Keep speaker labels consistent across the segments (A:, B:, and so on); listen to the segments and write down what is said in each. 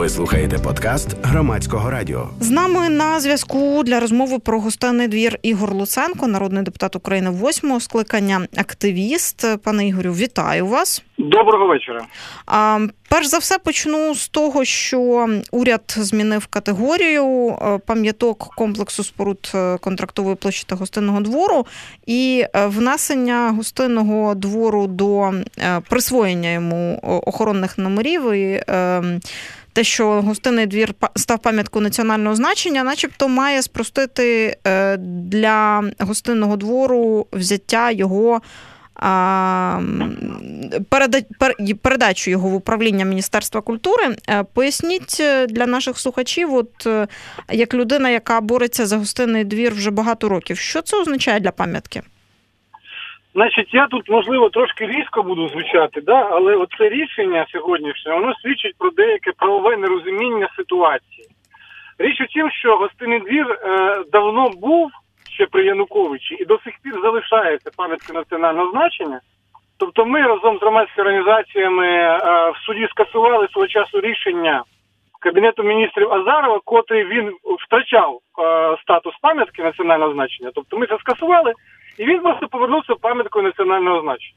A: Ви слухаєте подкаст Громадського радіо.
B: З нами на зв'язку для розмови про Гостинний двір Ігор Луценко, народний депутат України 8-го скликання, активіст. Пане Ігорю, вітаю вас.
C: Доброго вечора.
B: Перш за все почну з того, що уряд змінив категорію пам'яток комплексу споруд контрактової площі та Гостинного двору, і внесення Гостинного двору до присвоєння йому охоронних номерів і те, що Гостинний двір став пам'яткою національного значення, начебто має спростити для Гостинного двору взяття його передачу його в управління Міністерства культури. Поясніть для наших слухачів, як людина, яка бореться за Гостинний двір вже багато років, що це означає для пам'ятки?
C: Значить, я тут, можливо, трошки різко буду звучати, але оце рішення сьогоднішнє, воно свідчить про деяке правове нерозуміння ситуації. Річ у тім, що Гостинний двір давно був ще при Януковичі і до сих пір залишається пам'яткою національного значення. Тобто ми разом з громадськими організаціями в суді скасували свого часу рішення Кабінету міністрів Азарова, котрий він втрачав статус пам'ятки національного значення. Тобто ми це скасували, і він просто повернувся пам'яткою національного значення.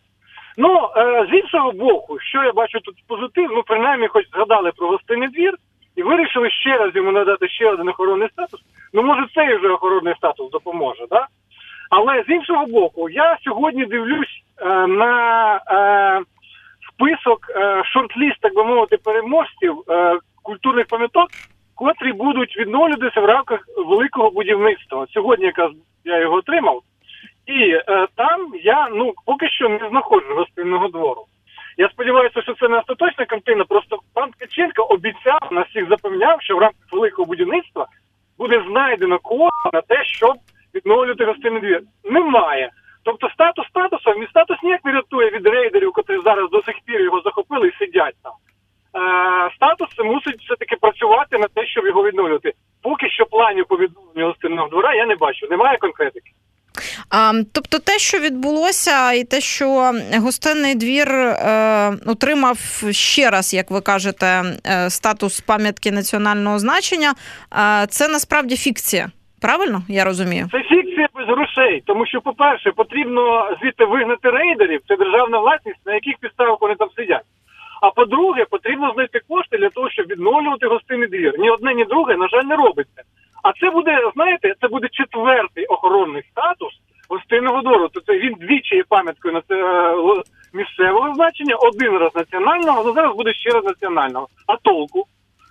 C: З іншого боку, що я бачу тут позитив, принаймні хоч згадали про Гостинний двір і вирішили ще раз йому надати ще один охоронний статус. Може цей вже охоронний статус допоможе, да? Але з іншого боку, я сьогодні дивлюсь на список, шорт-ліст, так би мовити, переможців культурних пам'яток, котрі будуть відновлюватися в рамках великого будівництва. Сьогодні якраз я його отримав. І там я, поки що не знаходжу Гостинного двору. Я сподіваюся, що це не остаточна картина, просто пан Ткаченко обіцяв, нас всіх запевняв, що в рамках великого будівництва буде знайдено кошти на те, щоб відновлювати Гостинний двір. Немає. Тобто статус статусом, і статус ніяк не рятує від рейдерів, котрі зараз до сих пір його захопили і сидять там. Статус мусить все-таки працювати на те, щоб його відновлювати. Поки що планів по відновленню Гостинного двора я не бачу. Немає конкретики.
B: Тобто те, що відбулося, і те, що Гостинний двір отримав ще раз, як ви кажете, статус пам'ятки національного значення, це насправді фікція. Правильно? Я розумію.
C: Це фікція без грошей. Тому що, по-перше, потрібно звідти вигнати рейдерів, це державна власність, на яких підставах вони там сидять. А по-друге, потрібно знайти кошти для того, щоб відновлювати Гостинний двір. Ні одне, ні друге, на жаль, не робиться. А це буде, це буде четвертий охоронний статус Гостинного двору. Тобто він двічі є пам'яткою місцевого значення, один раз національного, але зараз буде ще раз національного. А толку?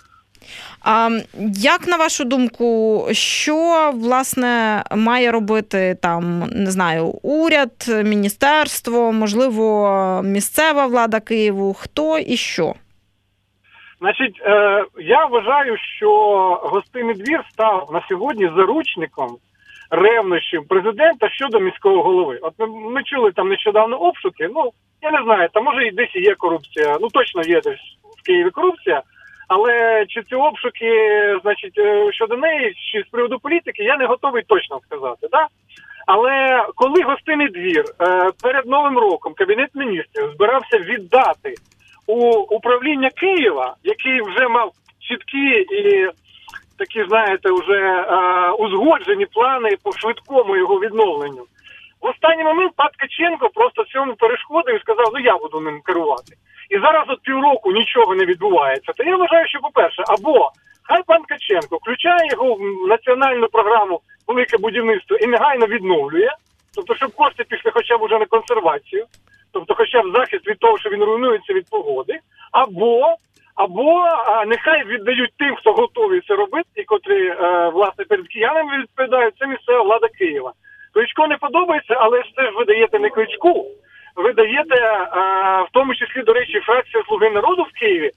B: Як, на вашу думку, що, власне, має робити уряд, міністерство, можливо, місцева влада Києву, хто і що?
C: Значить, я вважаю, що Гостинний двір став на сьогодні заручником ревнощів президента щодо міського голови. Ми чули там нещодавно обшуки, я не знаю, там може і десь є корупція, точно є десь в Києві корупція, але чи ці обшуки, щодо неї, чи з приводу політики, я не готовий точно сказати, да? Але коли Гостинний двір перед Новим роком Кабінет міністрів збирався віддати у управління Києва, який вже мав чіткі і такі, вже узгоджені плани по швидкому його відновленню, в останній момент пан Ткаченко просто цьому перешкодив і сказав, я буду ним керувати. І зараз півроку нічого не відбувається. То я вважаю, що, по-перше, або хай пан Ткаченко включає його в національну програму «Велике будівництво» і негайно відновлює, тобто, щоб кошти пішли хоча б уже на консервацію, тобто хоча б захист від того, що він руйнується від погоди, або нехай віддають тим, хто готовий це робити, і котрі, власне, перед киянами відповідають, це місцева влада Києва. Кличко не подобається, але ж це ж ви даєте не Кличку, ви даєте, в тому числі, до речі, фракція «Слуги народу» в Києві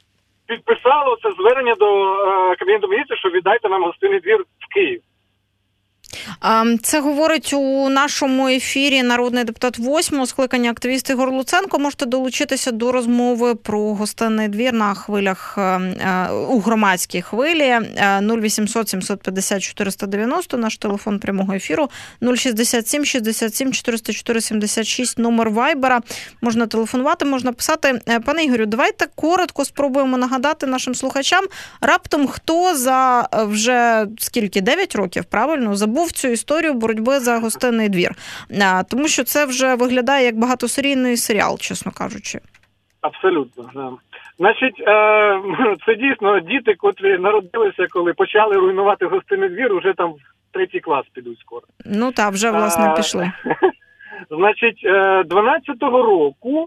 C: підписала це звернення до Кабінету міністрів, що віддайте нам Гостинний двір в Київ.
B: Це говорить у нашому ефірі народний депутат 8-го скликання активіст Ігор Луценко. Можете долучитися до розмови про гостинний двір на хвилях, у громадській хвилі. 0800 750 490, наш телефон прямого ефіру, 067 67 404 76, номер Вайбера. Можна телефонувати, можна писати. Пане Ігорю, давайте коротко спробуємо нагадати нашим слухачам, раптом хто за вже скільки, 9 років, правильно, забув цю історію боротьби за гостинний двір. Тому що це вже виглядає як багатосерійний серіал, чесно кажучи.
C: Абсолютно, да. Значить, це дійсно діти, котрі народилися, коли почали руйнувати гостинний двір, вже там в 3-й клас підуть скоро.
B: Ну так, вже, власне, пішли.
C: Значить, 12-го року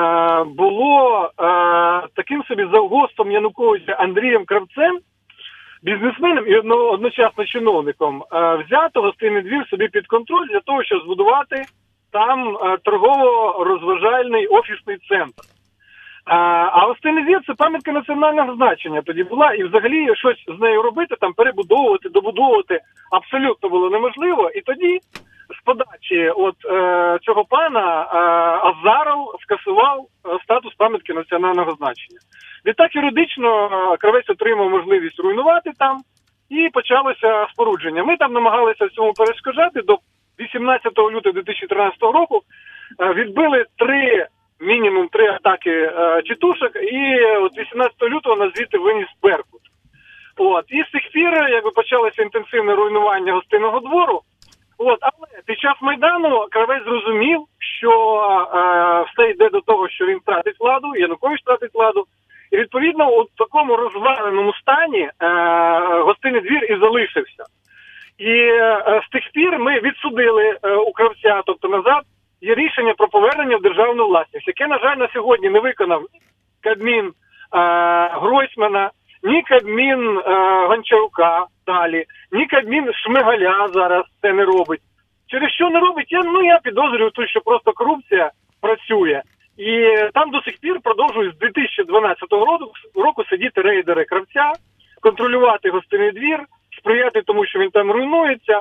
C: було таким собі завгостом Януковича Андрієм Кравцем, бізнесменом і одночасно чиновником, взято гостинний двір собі під контроль для того, щоб збудувати там торгово-розважальний офісний центр. А гостинний двір – це пам'ятка національного значення тоді була, і взагалі щось з нею робити, там перебудовувати, добудовувати абсолютно було неможливо. І тоді з подачі цього пана Азаров скасував статус пам'ятки національного значення. Відтак юридично Кравець отримав можливість руйнувати там, і почалося спорудження. Ми там намагалися цьому перешкоджати. До 18 лютого 2013 року відбили мінімум 3 атаки тітушок, і от 18 лютого нас звідти виніс Беркут. І з тих пір, якби почалося інтенсивне руйнування гостинного двору. Але під час Майдану Кравець зрозумів, що все йде до того, що він втратить владу, Янукович втратить владу. І відповідно у такому розваленому стані гостинний двір і залишився. І з тих пір ми відсудили у Кравця, тобто назад, є рішення про повернення в державну власність, яке, на жаль, на сьогодні не виконав ні Кабмін Гройсмана, ні Кабмін Гончарука далі, ні Кабмін Шмигаля зараз це не робить. Через що не робить? Я підозрюю, що просто корупція працює. І там до сих пір продовжують з 2012 року сидіти рейдери Кравця, контролювати гостинний двір, сприяти тому, що він там руйнується.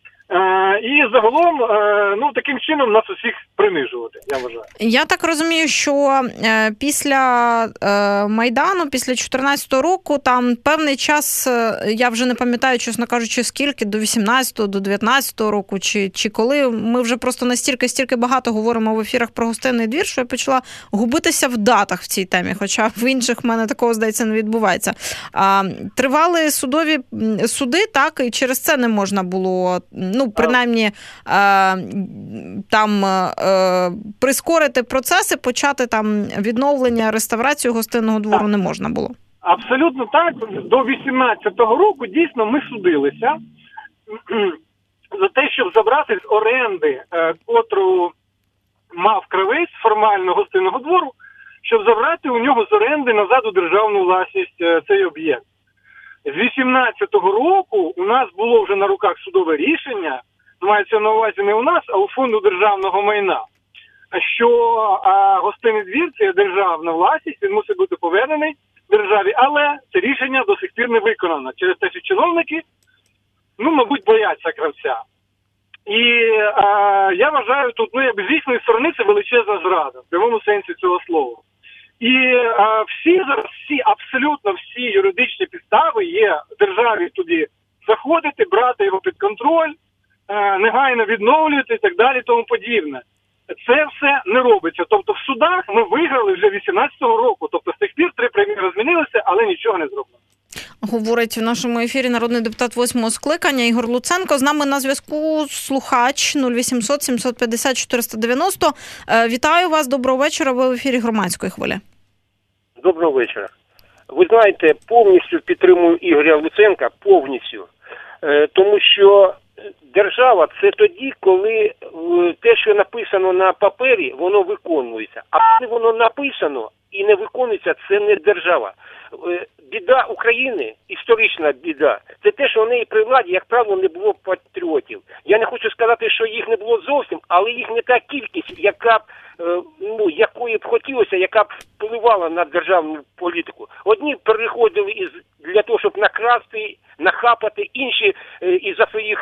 C: І загалом, таким чином нас усіх принижувати, я вважаю.
B: Я так розумію, що після Майдану, після 2014 року, там певний час, я вже не пам'ятаю, чесно кажучи, скільки, до 18-го, до 19-го року, чи коли, ми вже просто стільки багато говоримо в ефірах про гостинний двір, що я почала губитися в датах в цій темі, хоча в інших в мене такого, здається, не відбувається. Тривали судові суди, так, і через це не можна було, принаймні, там прискорити процеси, почати там відновлення, реставрацію гостинного двору не можна було.
C: Абсолютно так. До 18-го року дійсно ми судилися за те, щоб забрати з оренди, котру мав Кравець формально гостинного двору, щоб забрати у нього з оренди назад у державну власність цей об'єкт. З 18-го року у нас було вже на руках судове рішення, мається на увазі не у нас, а у Фонду державного майна, що гостинний двір – це державна власність, він мусить бути повернений державі, але це рішення до сих пір не виконано. Через те, що чиновники, мабуть, бояться Кравця. І я вважаю, тут, з їхньої сторони, це величезна зрада, в прямому сенсі цього слова. І абсолютно всі юридичні підстави є державі туди заходити, брати його під контроль, негайно відновлювати і так далі, тому подібне. Це все не робиться. Тобто в судах ми виграли вже 18-го року. Тобто з тих пір 3 прем'єри змінилися, але нічого не зроблено.
B: Говорить в нашому ефірі народний депутат 8-го скликання Ігор Луценко. З нами на зв'язку слухач 0800 750 490. Вітаю вас, доброго вечора, ви в ефірі Громадської хвилі.
D: Доброго вечора. Ви знаєте, повністю підтримую Ігоря Луценка, повністю. Тому що держава – це тоді, коли те, що написано на папері, воно виконується. А коли воно написано і не виконується, це не держава. Біда України, історична біда, це те, що в неї при владі, як правило, не було патріотів. Я не хочу сказати, що їх не було зовсім, але їх не та кількість, яка б, якої б хотілося, яка б впливала на державну політику. Одні переходили для того, щоб накрасти, нахапати, інші із-за своїх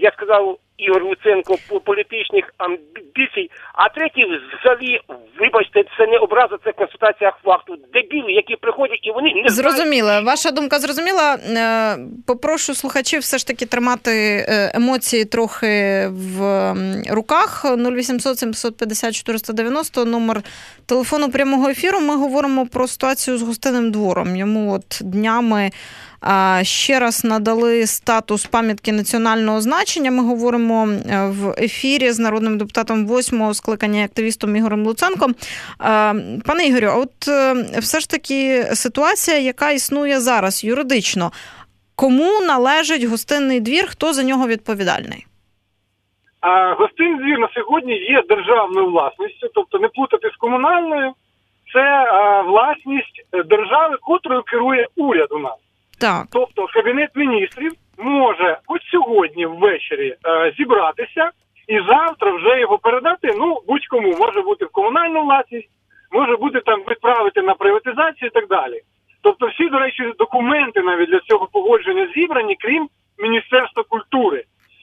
D: я сказав, Ігор Луценко, політичних амбіцій, а третій взагалі, вибачте, це не образа, це констатація факту. Дебіли, які приходять і вони не
B: Зрозуміла. Ваша думка зрозуміла. Попрошу слухачів все ж таки тримати емоції трохи в руках. 0800 750 490, номер телефону прямого ефіру. Ми говоримо про ситуацію з Гостинним двором. Йому от днями ще раз надали статус пам'ятки національного значення. Ми говоримо в ефірі з народним депутатом 8-го скликання активістом Ігорем Луценком. Пане Ігорю, а от все ж таки ситуація, яка існує зараз юридично. Кому належить Гостинний двір, хто за нього відповідальний?
C: Гостинний двір на сьогодні є державною власністю, тобто не плутати з комунальною. Це власність держави, котрою керує уряд у нас.
B: Так.
C: Тобто Кабінет міністрів може хоч сьогодні ввечері зібратися і завтра вже його передати, будь-кому. Може бути в комунальну власність, може бути там відправити на приватизацію і так далі. Тобто всі, до речі, документи навіть для цього погодження зібрані, крім Міністерства культури.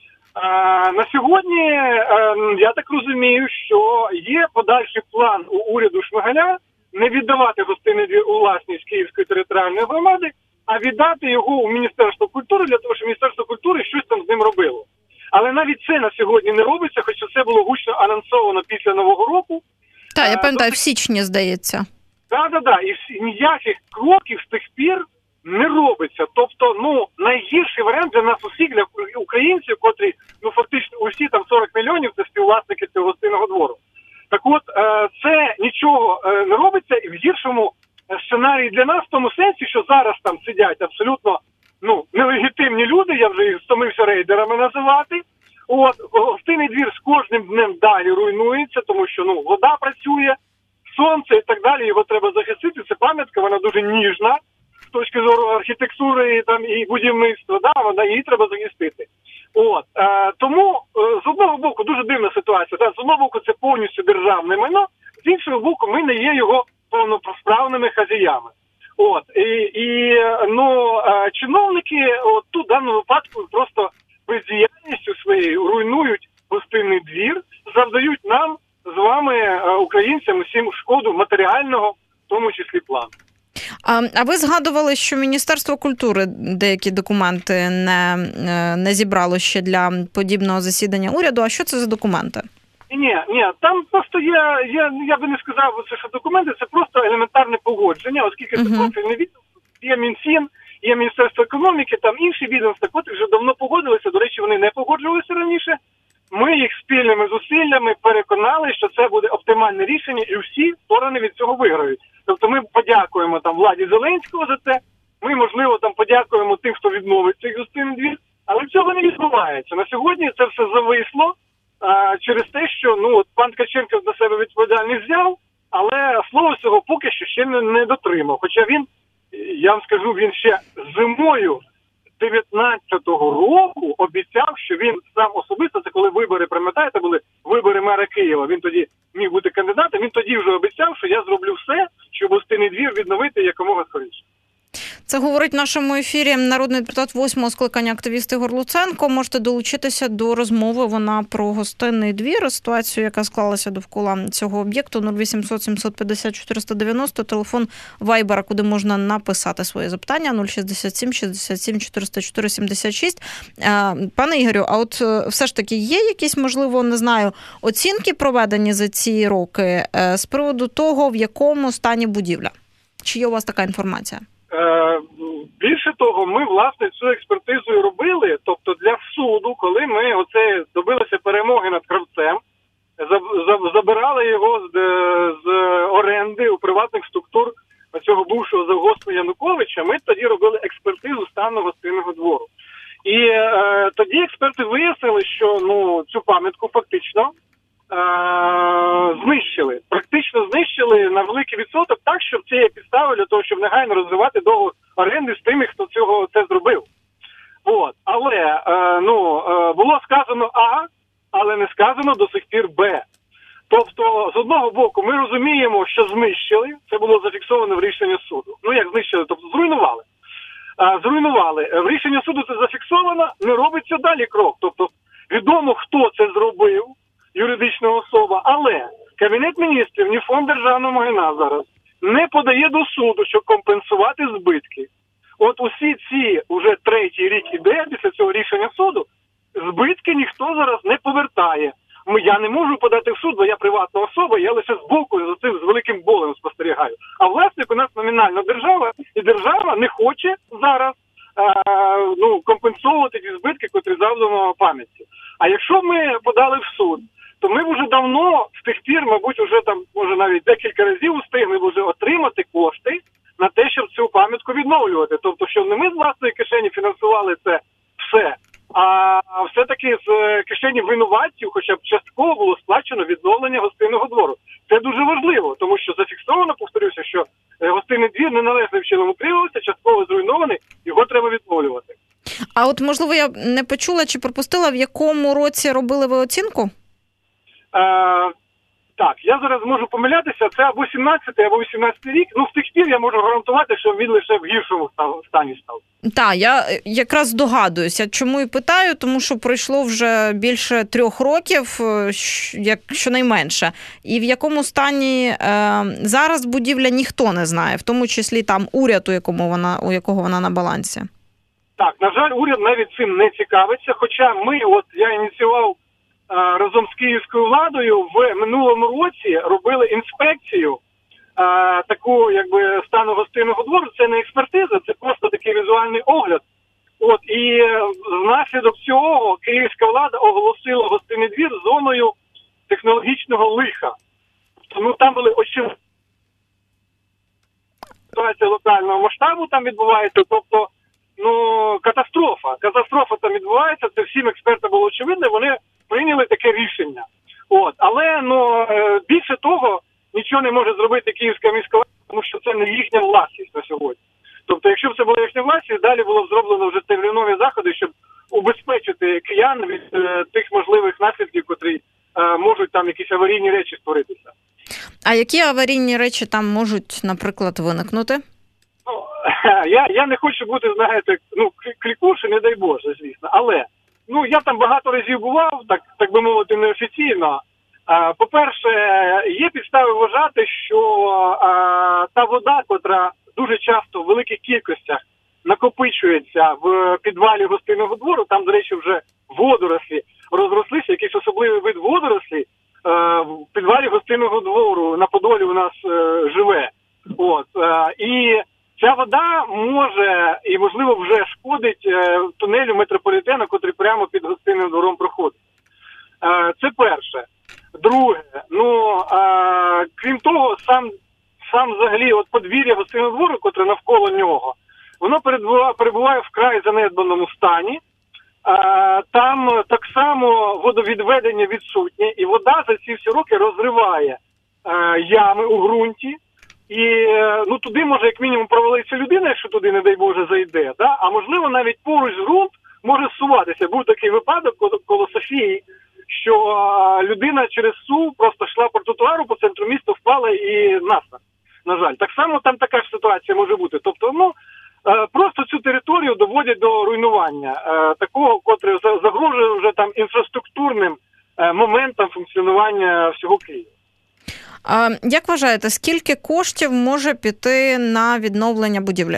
C: На сьогодні, я так розумію, що є подальший план у уряду Шмигаля не віддавати Гостинний двір у власність Київської територіальної громади, а віддати його у Міністерство культури, для того, щоб Міністерство культури щось там з ним робило. Але навіть це на сьогодні не робиться, хоча це було гучно анонсовано після Нового року.
B: Так, я пам'ятаю, в січні, здається.
C: Так. І ніяких кроків з тих пір не робиться. Тобто, найгірший варіант для нас усіх, для українців, котрі, фактично усі там 40 мільйонів, це співвласники цього Гостинного двору. Так от, це нічого не робиться, і в гіршому сценарії для нас в тому сенсі, що зараз там сидять абсолютно нелегітимні люди, я вже їх стомився рейдерами називати. Гостинний двір з кожним днем далі руйнується, тому що вода працює, сонце і так далі, його треба захистити. Це пам'ятка, вона дуже ніжна з точки зору архітектури і будівництва, її треба захистити. Тому з одного боку дуже дивна ситуація. З одного боку це повністю державне майно, з іншого боку ми не є його повносправними хазяями. Чиновники тут в даному випадку просто бездіяльністю своєю руйнують Гостинний двір, завдають нам з вами, українцям, усім шкоду матеріального, в тому числі плану.
B: А ви згадували, що Міністерство культури деякі документи не зібрало ще для подібного засідання уряду. А що це за документи?
C: Ні, там просто я би не сказав, що документи, це просто елементарне погодження, оскільки це профільний відділ, є Мінфін, є Міністерство економіки, там інші відомства, котрі вже давно погодилися, до речі, вони не погоджувалися раніше. Ми їх спільними зусиллями переконали, що це буде оптимальне рішення, і всі сторони від цього виграють. Тобто ми подякуємо там владі Зеленського за це, ми, можливо, там подякуємо тим, хто відновить цей Гостинний двір, але цього не відбувається. На сьогодні це все зависло через те, що пан Ткаченко на себе відповідальність взяв, але слово цього поки що ще не дотримав. Хоча він, я вам скажу, він ще зимою 19-го року обіцяв, що він сам особисто, це коли вибори, пам'ятаєте, були вибори мера Києва, він тоді міг бути кандидатом, він тоді вже обіцяв, що я зроблю все, щоб Гостинний двір відновити якомога скоріше.
B: Це говорить в нашому ефірі народний депутат 8-го скликання активіст Ігор Луценко. Можете долучитися до розмови. Вона про Гостинний двір, ситуацію, яка склалася довкола цього об'єкту. 0800 750 490, телефон Вайбера, куди можна написати свої запитання. 067 67 404 76. Пане Ігорю, а от все ж таки є якісь, можливо, не знаю, оцінки проведені за ці роки з приводу того, в якому стані будівля? Чи є у вас така інформація?
C: Більше того, ми, власне, цю експертизу робили, тобто для суду, коли ми добилися перемоги над кравцем, забирали його з оренди у приватних структур цього бувшого завгоспу Януковича, ми тоді робили експертизу стану Гостинного двору. І тоді експерти вияснили, що цю пам'ятку фактично практично знищили на великий відсоток, так, що це є підстави для того, щоб негайно розривати договір оренди з тими, хто це зробив. Але було сказано А, але не сказано до сих пір Б. Тобто, з одного боку, ми розуміємо, що знищили, це було зафіксовано в рішенні суду. Як знищили? Тобто зруйнували. В рішенні суду це зафіксовано, не робиться далі крок. Тобто, Відомо, хто це зробив, юридична особа, але Кабінет міністрів, ні Фонд державного майна зараз не подає до суду, щоб компенсувати збитки. От усі ці уже третій рік іде після цього рішення суду, збитки ніхто зараз не повертає. Я не можу подати в суд, бо я приватна особа, я лише збоку за цим з великим болем спостерігаю. А власник у нас номінальна держава, і держава не хоче зараз компенсовувати ті збитки, котрі завдано пам'ятці. А якщо ми подали в суд, то ми вже давно з тих пір, мабуть, вже там, може навіть декілька разів встигли вже отримати кошти на те, щоб цю пам'ятку відновлювати. Тобто, щоб не ми з власної кишені фінансували це все, а все-таки з кишені винуватців хоча б частково було сплачено відновлення гостинного двору. Це дуже важливо, тому що зафіксовано, повторюся, що гостинний двір неналежним чином утримувався, частково зруйнований, його треба відновлювати.
B: А от, можливо, я не почула чи пропустила, в якому році робили ви оцінку?
C: Так, я зараз можу помилятися, це або 17-й, або 18-й рік. В тих пір я можу гарантувати, що він лише в гіршому стані став.
B: Так, я якраз здогадуюся, чому і питаю, тому що пройшло вже більше 3 років, щонайменше. І в якому стані зараз будівля ніхто не знає, в тому числі там уряд, у якого вона на балансі.
C: Так, на жаль, уряд навіть цим не цікавиться, хоча я ініціював разом з київською владою в минулому році робили інспекцію таку, стану гостинного двору. Це не експертиза, це просто такий візуальний огляд. І внаслідок цього київська влада оголосила гостинний двір зоною технологічного лиха. Тому там були очевидні ситуація локального масштабу там відбувається, тобто катастрофа. Катастрофа там відбувається, це всім експертам було очевидно, вони прийняли таке рішення. Але більше того, нічого не може зробити Київська міська влада, тому що це не їхня власність на сьогодні. Тобто, якщо б це була їхня власність, далі було б зроблено вже термінові заходи, щоб убезпечити киян від тих можливих наслідків, котрі можуть там якісь аварійні речі створитися.
B: А які аварійні речі там можуть, наприклад, виникнути?
C: Я не хочу бути, клікуші, не дай Боже, звісно, але я там багато разів бував, так би мовити, неофіційно. По-перше, є підстави вважати, що та вода, котра дуже часто в великих кількостях накопичується в підвалі гостинного двору, там, до речі, вже водорослі розрослися, якийсь особливий вид водорослі в підвалі гостинного двору на Подолі у нас живе. І ця вода може і, можливо, вже шкодить тунелю метрополітену, котрий прямо під гостинним двором проходить. Це перше. Друге, крім того, сам взагалі подвір'я гостинного двору, котре навколо нього, воно перебуває в край занедбаному стані. Там так само водовідведення відсутнє, і вода за ці всі роки розриває ями у ґрунті. І туди може як мінімум провалитися людина, якщо туди, не дай Боже, зайде. Да? А можливо навіть поруч ґрунт може зсуватися. Був такий випадок коло Софії, що людина через СУ просто йшла по тротуару по центру міста, впала і насмерть. На жаль, так само там така ж ситуація може бути. Тобто, просто цю територію доводять до руйнування такого, котре загрожує вже там інфраструктурним моментам функціонування всього Києва.
B: Як вважаєте, скільки коштів може піти на відновлення будівлі?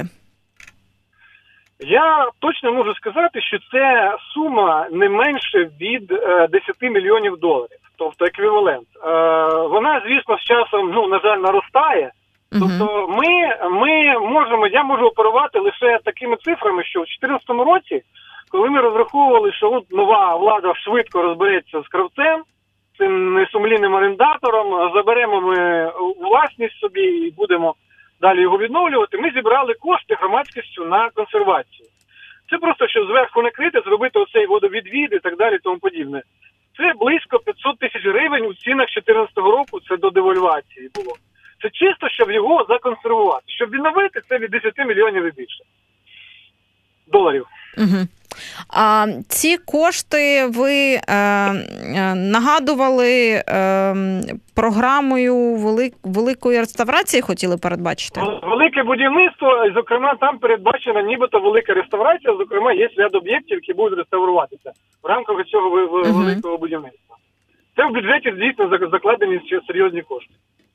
C: Я точно можу сказати, що це сума не менше від 10 мільйонів доларів, тобто еквівалент. Вона, звісно, з часом, на жаль, наростає. Тобто я можу оперувати лише такими цифрами, що в 2014 році, коли ми розраховували, що нова влада швидко розбереться з кравцем, цим несумлінним орендатором, заберемо ми власність собі і будемо далі його відновлювати, ми зібрали кошти громадськістю на консервацію. Це просто, щоб зверху накрити, зробити оцей водовідвід і так далі, тому подібне. Це близько 500 тисяч гривень у цінах 2014 року, це до девальвації було. Це чисто, щоб його законсервувати. Щоб відновити, це від 10 мільйонів і більше доларів.
B: Угу. А ці кошти ви нагадували програмою великої реставрації, хотіли передбачити?
C: Велике будівництво, і, зокрема, там передбачена нібито велика реставрація, зокрема, є ряд об'єктів, які будуть реставруватися в рамках цього великого будівництва. Це в бюджеті дійсно закладені серйозні кошти.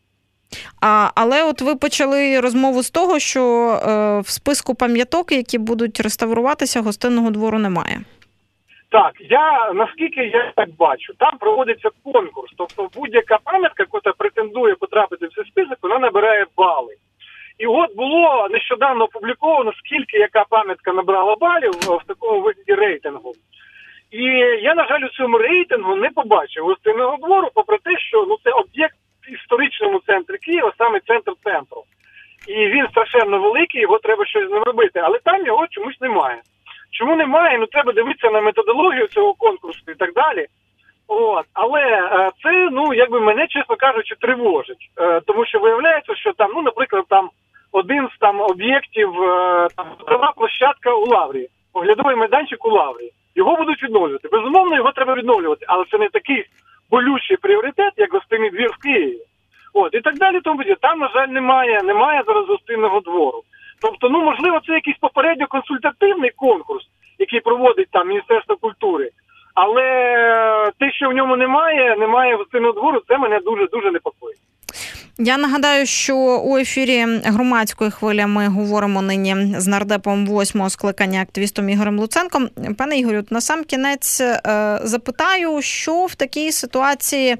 B: Але от ви почали розмову з того, що в списку пам'яток, які будуть реставруватися, Гостинного двору немає.
C: Так, наскільки я так бачу, там проводиться конкурс. Тобто будь-яка пам'ятка, яка претендує потрапити в цей список, вона набирає бали. І от було нещодавно опубліковано, скільки яка пам'ятка набрала балів в такому вигляді рейтингу. І я, на жаль, у цьому рейтингу не побачив Гостинного двору, попри те, що це об'єкт в історичному центрі Києва, саме центр центру. І він страшенно великий, його треба щось з ним робити, але там його чомусь немає. Чому немає? Треба дивитися на методологію цього конкурсу і так далі. Але це, якби мене, чесно кажучи, тривожить. Тому що виявляється, що там, наприклад, там один з об'єктів, трава площадка у Лаврі, оглядовий майданчик у Лаврі. Його будуть відновлювати. Безумовно, його треба відновлювати, але це не такий болючий пріоритет, як Гостинний двір в Києві. І так далі, тому там, на жаль, немає зараз Гостинного двору. Тобто, можливо, це якийсь попередньо консультативний конкурс, який проводить там Міністерство культури, але те, що в ньому немає Гостинного двору, це мене дуже-дуже непокоїть.
B: Я нагадаю, що у ефірі «Громадської хвилі» ми говоримо нині з нардепом 8-го скликання, активістом Ігорем Луценком. Пане Ігорю, насамкінець запитаю, що в такій ситуації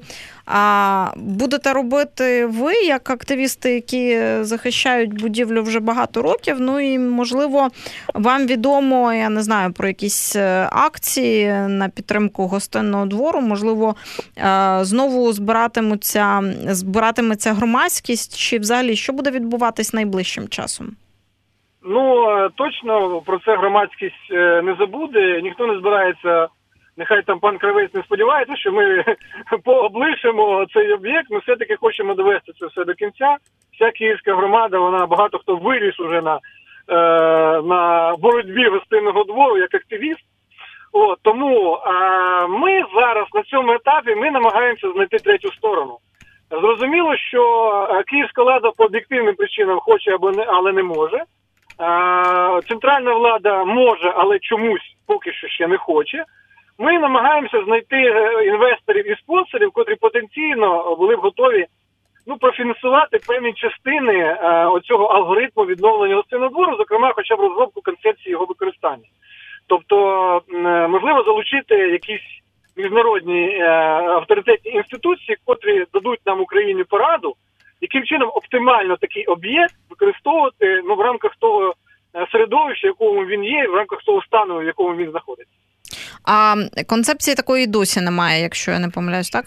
B: будете робити ви, як активісти, які захищають будівлю вже багато років, і, можливо, вам відомо, я не знаю, про якісь акції на підтримку Гостинного двору, можливо, знову збиратиметься громадськість, чи взагалі, що буде відбуватись найближчим часом?
C: Точно про це громадськість не забуде, ніхто не збирається. Нехай там пан Кравець не сподівається, що ми облишимо цей об'єкт, ми все-таки хочемо довести це все до кінця. Вся київська громада, багато хто виріс уже на боротьбі Гостинного двору як активіст. Тому ми зараз на цьому етапі намагаємося знайти третю сторону. Зрозуміло, що київська влада по об'єктивним причинам хоче, але не може. Центральна влада може, але чомусь поки що ще не хоче. Ми намагаємося знайти інвесторів і спонсорів, котрі потенційно були б готові профінансувати певні частини оцього алгоритму відновлення Гостинного двору, зокрема, хоча б розробку концепції його використання. Тобто, можливо, залучити якісь міжнародні авторитетні інституції, котрі дадуть нам в Україні пораду, яким чином оптимально такий об'єкт використовувати в рамках того середовища, в якому він є, в рамках того стану, в якому він знаходиться.
B: А концепції такої досі немає, якщо я не помиляюсь, так?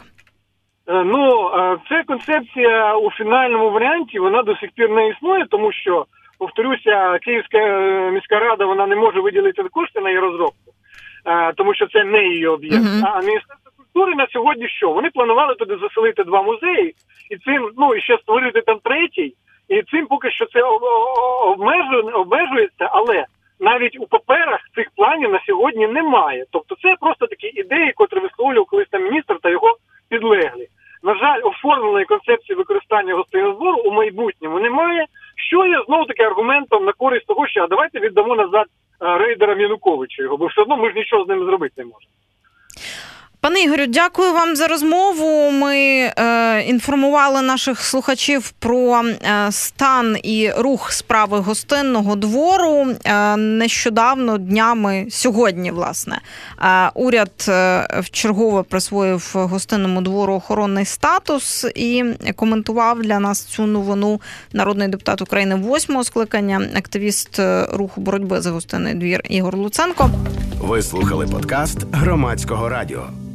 C: Ця концепція у фінальному варіанті, вона до сих пір не існує, тому що, повторюся, Київська міська рада, вона не може виділити кошти на її розробку, тому що це не її об'єкт. А Міністерство культури на сьогодні що? Вони планували туди заселити 2 музеї, і цим, і ще створити там 3-й, і цим поки що це обмежується, але навіть у паперах цих планів на сьогодні немає. Тобто це просто такі ідеї, котрі висловлював колись там міністр та його підлеглі. На жаль, оформленої концепції використання Гостинного двору у майбутньому немає, що є знову-таки аргументом на користь того, що давайте віддамо назад рейдерам Януковича його, бо все одно ми ж нічого з ними зробити не можемо.
B: Пане Ігорю, дякую вам за розмову. Ми інформували наших слухачів про стан і рух справи Гостинного двору. Нещодавно, днями, сьогодні, власне, уряд вчергове присвоїв Гостинному двору охоронний статус і коментував для нас цю новину народний депутат України 8-го скликання, активіст руху боротьби за Гостинний двір Ігор Луценко.
A: Ви слухали подкаст Громадського радіо.